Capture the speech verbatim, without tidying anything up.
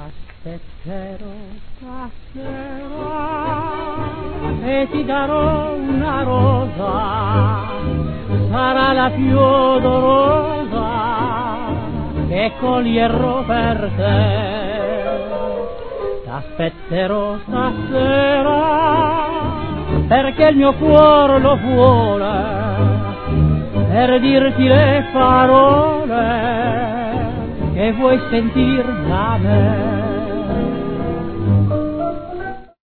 T'aspetterò stasera e ti darò una rosa, sarà la più odorosa che coglierò per te. T'aspetterò stasera perché il mio cuore lo vuole, per dirti le parole che vuoi sentir da me.